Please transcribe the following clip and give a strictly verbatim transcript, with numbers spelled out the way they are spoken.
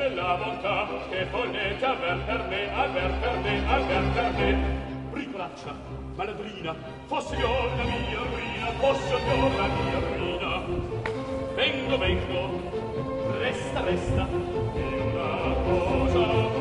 c'è la bontà che volete aver per me, aver per me, aver per me. Ricolaccia, maladrina, fosse io la mia ruina, fosse io la mia ruina. Vengo, vengo, resta, resta, è una cosa